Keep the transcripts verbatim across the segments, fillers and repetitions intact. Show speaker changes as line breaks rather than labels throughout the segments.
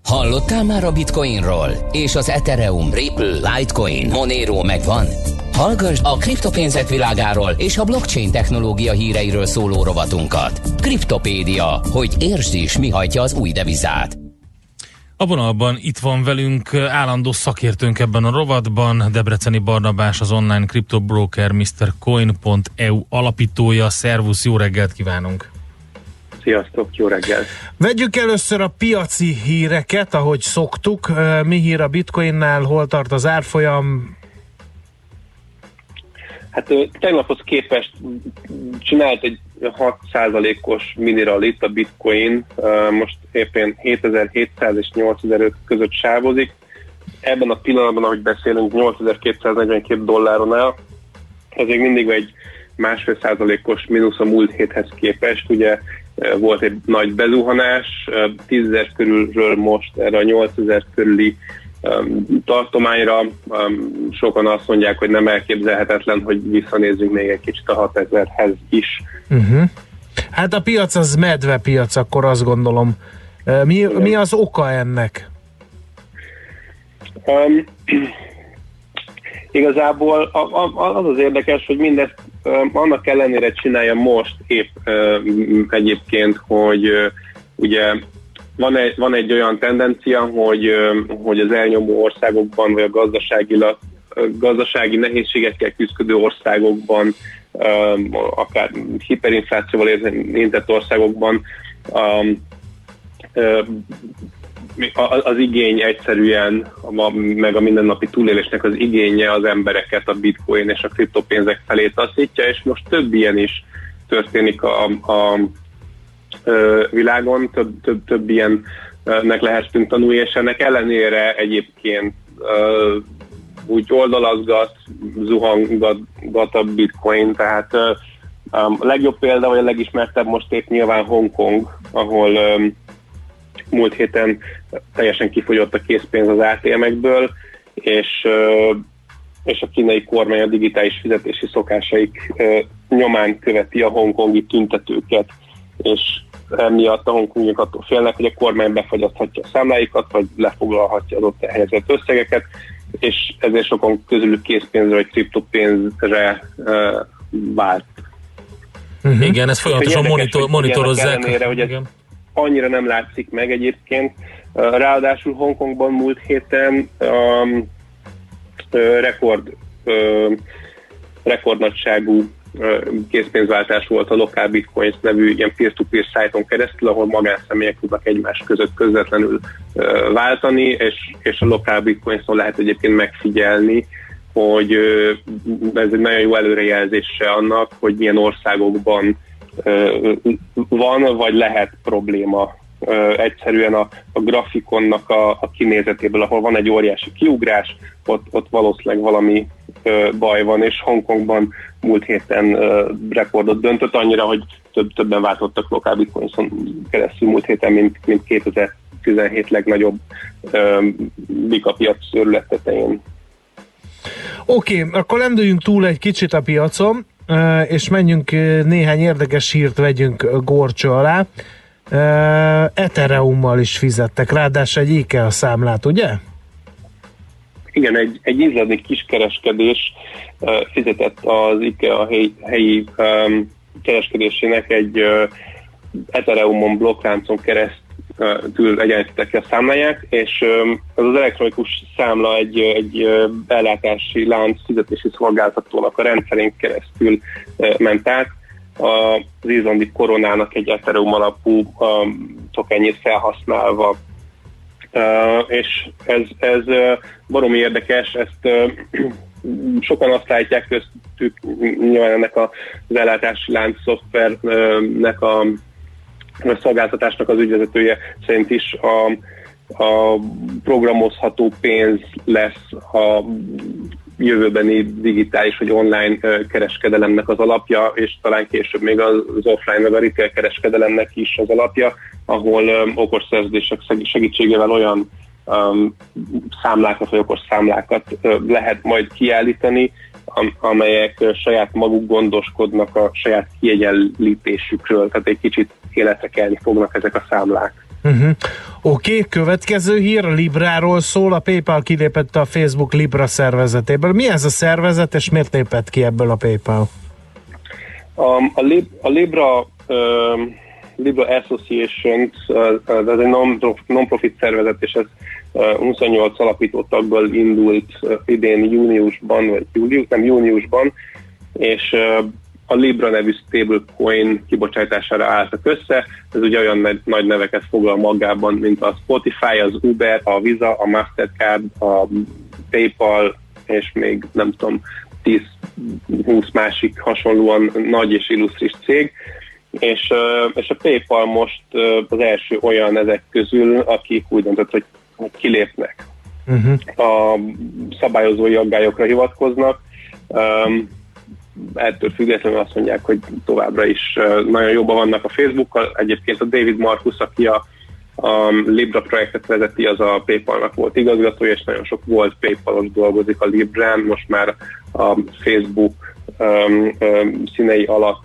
Hallottál már a Bitcoinról? És az Ethereum, Ripple, Litecoin, Monero megvan? Hallgassd a kriptopénzek világáról és a blockchain technológia híreiről szóló rovatunkat. Kriptopédia, hogy értsd is, mi hajtja az új devizát.
A vonalban itt van velünk állandó szakértőnk ebben a rovatban, Debreceni Barnabás, az online kriptobroker miszter coin pont e u alapítója. Szervusz, jó reggelt kívánunk!
Sziasztok, jó reggel!
Vegyük először a piaci híreket, ahogy szoktuk. Mi hír a Bitcoinnál, hol tart az árfolyam?
Hát tegnaphoz képest csinált egy hat százalékos mini-rallit a Bitcoin, most éppen hétezer-hétszáz és nyolcezer-öt között sávozik. Ebben a pillanatban, ahogy beszélünk, nyolcezer-kétszáznegyvenkét dolláron áll. Ez még mindig egy másfél százalékos mínusz a múlt héthez képest. Ugye volt egy nagy bezuhanás, tízezer körülről most erre a nyolcezer körüli um, tartományra. Um, sokan azt mondják, hogy nem elképzelhetetlen, hogy visszanézzünk még egy kicsit a hatezerhez is.
Uh-huh. Hát a piac az medvepiac, akkor azt gondolom. Mi, mi az oka ennek?
Um, igazából a, a, az az érdekes, hogy mindezt um, annak ellenére csinálja most épp um, egyébként, hogy uh, ugye van egy, van egy olyan tendencia, hogy, um, hogy az elnyomó országokban, vagy a gazdaságilag, gazdasági nehézségekkel küzdő országokban, um, akár hiperinflációval érintett országokban um, um, az igény egyszerűen, meg a mindennapi túlélésnek az igénye az embereket a bitcoin és a kriptopénzek felé taszítja, és most több ilyen is történik a, a, a világon, több, több, több ilyennek lehetünk tanulni, és ennek ellenére egyébként úgy oldalazgat, zuhangat a bitcoin, tehát a legjobb példa, vagy a legismertebb most épp nyilván Hongkong, ahol múlt héten teljesen kifogyott a készpénz az á té em-ekből, és, és a kínai kormány a digitális fizetési szokásaik nyomán követi a hongkongi tüntetőket, és emiatt a hongkongiak attól félnek, hogy a kormány befagyaszthatja a számláikat, vagy lefoglalhatja az ott elhelyezett összegeket, és ezért sokan közülük készpénzre vagy kriptopénzre vált.
Uh-huh. Igen, ez folyamatosan monitor, monitorozzák.
Ellenére, hogy ez annyira nem látszik meg egyébként. Ráadásul Hongkongban múlt héten um, rekord, uh, rekordnagyságú uh, készpénzváltás volt a Local Bitcoins nevű ilyen peer-to-peer szájton keresztül, ahol magánszemélyek tudnak egymás között közvetlenül uh, váltani, és, és a Local Bitcoinson lehet egyébként megfigyelni, hogy uh, ez egy nagyon jó előrejelzése annak, hogy milyen országokban van, vagy lehet probléma. Egyszerűen a, a grafikonnak a, a kinézetéből, ahol van egy óriási kiugrás, ott, ott valószínűleg valami baj van, és Hongkongban múlt héten rekordot döntött, annyira, hogy több, többen váltottak Local Bitcoinson keresztül múlt héten, mint, mint kétezer-tizenhét legnagyobb bikapiac őrület tetején.
Oké, okay, akkor lendüljünk túl egy kicsit a piacon, és menjünk néhány érdekes hírt vegyünk górcső alá. Ethereummal is fizettek, ráadásul egy IKEA számlát, ugye?
Igen, egy, egy izlandi kiskereskedés fizetett az IKEA helyi, helyi um, kereskedésének egy uh, Ethereumon blokkláncon keresztül egyenlítettek ki a számláját, és um, az az elektronikus számla egy, egy uh, ellátási lánc fizetési szolgáltatónak a rendszerén keresztül uh, ment át. Az izlandi koronának egy Ethereum alapú um, tokenjét felhasználva. Uh, és ez, ez uh, baromi érdekes, ezt uh, sokan azt látják köztük, nyilván ennek a, az ellátási lánc szoftvernek a, a szolgáltatásnak az ügyvezetője szerint is a, a programozható pénz lesz a jövőbeni digitális vagy online kereskedelemnek az alapja, és talán később még az offline meg a retail kereskedelemnek is az alapja, ahol um, okos szerződések segítségével olyan um, számlákat vagy okos számlákat uh, lehet majd kiállítani, am- amelyek uh, saját maguk gondoskodnak a saját kiegyenlítésükről, tehát egy kicsit életre kelni fognak ezek a számlák.
Uh-huh. Oké, okay, következő hír a Libráról szól, a PayPal kilépett a Facebook Libra szervezetéből. Mi ez a szervezet, és miért lépett ki ebből a PayPal?
Um, a, Lib, a Libra um, Libra Association, uh, ez egy non-profit szervezet, és ez uh, huszonnyolc alapító tagból indult uh, idén júniusban, vagy július, nem júniusban, és uh, a Libra nevű stablecoin kibocsátására álltak össze. Ez ugye olyan nagy neveket foglal magában, mint a Spotify, az Uber, a Visa, a Mastercard, a PayPal, és még nem tudom, tíz-húsz másik hasonlóan nagy és illusztris cég. És, és a PayPal most az első olyan ezek közül, akik úgy döntött, hogy kilépnek. Uh-huh. A szabályozói aggályokra hivatkoznak. Um, ettől függetlenül azt mondják, hogy továbbra is nagyon jobban vannak a Facebookkal. Egyébként a David Marcus, aki a, a Libra projektet vezeti, az a PayPalnak volt igazgatója, és nagyon sok volt PayPalos dolgozik a Librán, most már a Facebook um, um, színei alatt.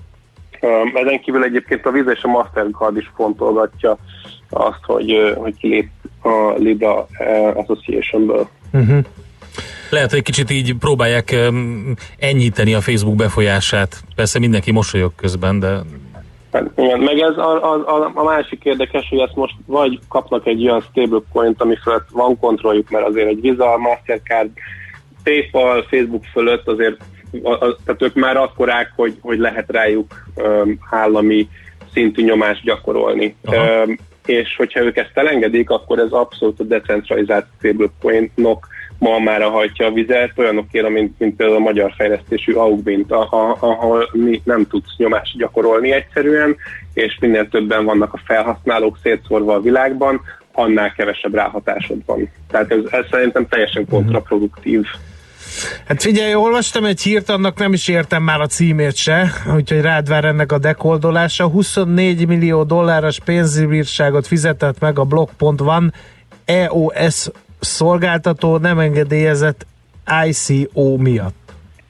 Um, ezen kívül egyébként a Visa és a Mastercard is fontolgatja azt, hogy, hogy kilép a Libra Associationből.
Uh-huh. Lehet, hogy kicsit így próbálják um, enyhíteni a Facebook befolyását. Persze mindenki mosolyog közben, de...
Hát, igen, meg ez a, a, a másik érdekes, hogy ezt most vagy kapnak egy olyan stablecoint, ami fölött van kontrolljuk, mert azért egy Visa, Mastercard, PayPal, Facebook fölött azért, a, a, tehát ők már akkorák, hogy, hogy lehet rájuk um, állami szintű nyomást gyakorolni. Um, és hogyha ők ezt elengedik, akkor ez abszolút a decentralizált stablecoinok ma már hajtja a vizet, olyanokért, mint, mint például a magyar fejlesztésű Augment, ahol mi nem tudsz nyomást gyakorolni egyszerűen, és minél többen vannak a felhasználók szétszórva a világban, annál kevesebb ráhatásod van. Tehát ez, ez szerintem teljesen kontraproduktív.
Hát figyelj, olvastam egy hírt, annak nem is értem már a címét se, úgyhogy rád vár ennek a dekoldolása. huszonnégy millió dolláros pénzbírságot fizetett meg a Block pont one E O S szolgáltató nem engedélyezett I C O miatt.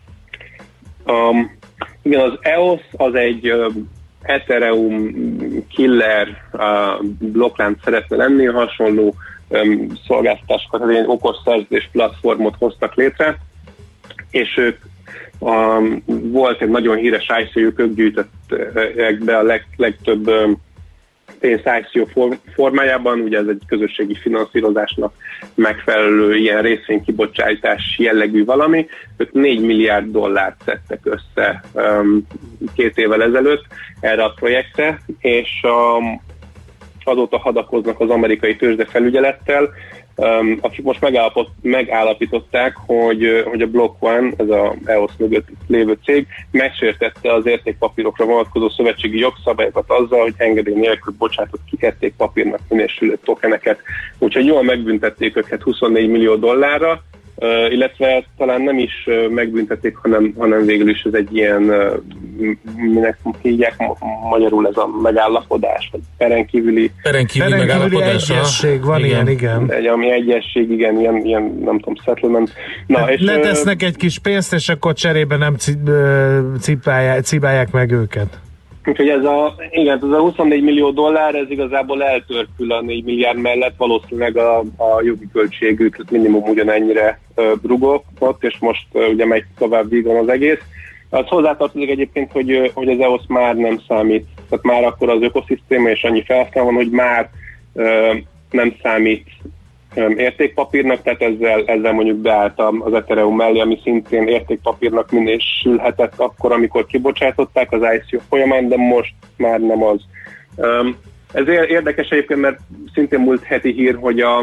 Um, igen, az E O S az egy uh, Ethereum killer uh, blokklánc szeretne lenni, hasonló um, szolgáltatásokat, egy okos szerződés platformot hoztak létre, és ők um, volt egy nagyon híres I C O-juk, ők gyűjtöttek be a leg, legtöbb um, pénz I C O formájában, ugye ez egy közösségi finanszírozásnak megfelelő ilyen részvénykibocsátás jellegű valami. Ők négy milliárd dollárt szedtek össze um, két évvel ezelőtt erre a projektre, és um, azóta hadakoznak az amerikai tőzsdefelügyelettel, um, akik most megállapították, hogy, hogy a Block One, ez a E O S mögött lévő cég, megsértette az értékpapírokra vonatkozó szövetségi jogszabályokat azzal, hogy engedély nélkül bocsátott ki értékpapírnak minősülő tokeneket. Úgyhogy jól megbüntették őket huszonnégy millió dollárra, Uh, illetve talán nem is uh, megbüntették, hanem, hanem végül is ez egy ilyen, uh, minek hívják magyarul ez a megállapodás, vagy perenkívüli,
perenkívüli megállapodás. Egyesség van, igen, igen.
Egy, ami egyesség, igen, ilyen, ilyen nem tudom, settlement. Na,
hát és letesznek uh, egy kis pénzt, és akkor cserébe nem cipálják, cibálják meg őket.
Úgyhogy ez a, igen, ez a huszonnégy millió dollár, ez igazából eltörpül a négy milliárd mellett, valószínűleg a, a jogi költségük minimum ugyanennyire uh, rugott, és most uh, ugye megy tovább vígan az egész. Az hozzátartozik egyébként, hogy, hogy az E O S már nem számít, tehát már akkor az ökoszisztéma és annyi felhasználó van, hogy már uh, nem számít um, értékpapírnak, tehát ezzel, ezzel mondjuk beálltam az Ethereum mellé, ami szintén értékpapírnak minősülhetett akkor, amikor kibocsátották az I C O folyamán, de most már nem az. Um, ez érdekes egyébként, mert szintén múlt heti hír, hogy a,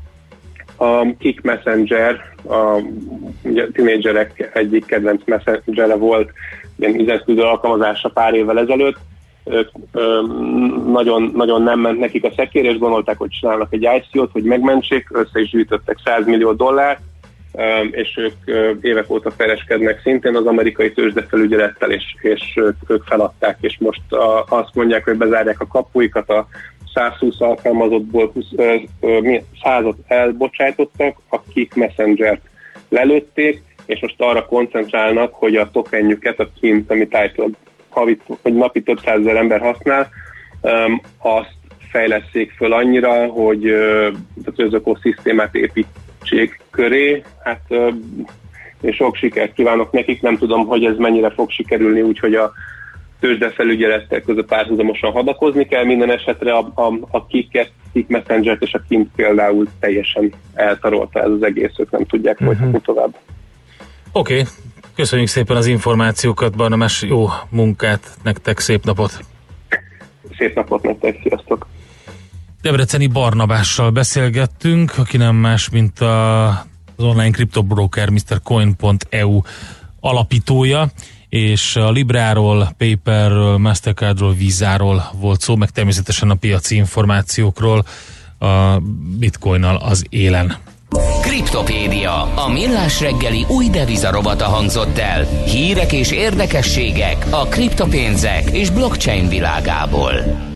a Kik Messenger, a ugye, tínédzserek egyik kedvenc messengere volt, ilyen üzenetküldő alkalmazása pár évvel ezelőtt, ők ö, nagyon, nagyon nem ment nekik a szekér, és gondolták, hogy csinálnak egy I C O-t, hogy megmentsék, össze is gyűjtöttek száz millió dollárt, ö, és ők ö, évek óta kereskednek szintén az amerikai tőzsdefelügyelettel, és, és ők, ők feladták, és most a, azt mondják, hogy bezárják a kapuikat, a százhúsz alkalmazottból százat elbocsájtottak, akik Messenger-t lelőtték, és most arra koncentrálnak, hogy a tokenjüket, a kint, amit title, havit, vagy napi több százezer ember használ, um, azt fejlesszék föl annyira, hogy az ökoszisztémát építsék köré. Hát én sok sikert kívánok nekik, nem tudom, hogy ez mennyire fog sikerülni, úgyhogy a tőzsdefelügyelettel között párhuzamosan hadakozni kell. Minden esetre a, a, a Kik-et, Kik Messenger-t és a Kint például teljesen eltarolta ez az egész, ők nem tudják folytatni uh-huh. tovább.
Oké, okay. Köszönjük szépen az információkat, Barnabás, jó munkát nektek, szép napot!
Szép napot nektek, sziasztok!
Debreceni Barnabással beszélgettünk, aki nem más, mint a, az online kriptobroker miszter Coin pont e u alapítója, és a Libráról, Paperről, Mastercardról, Visáról volt szó, meg természetesen a piaci információkról a Bitcoinnal az élen.
Kriptopédia, a millás reggeli új devizarovata hangzott el. Hírek és érdekességek a kriptopénzek és blockchain világából.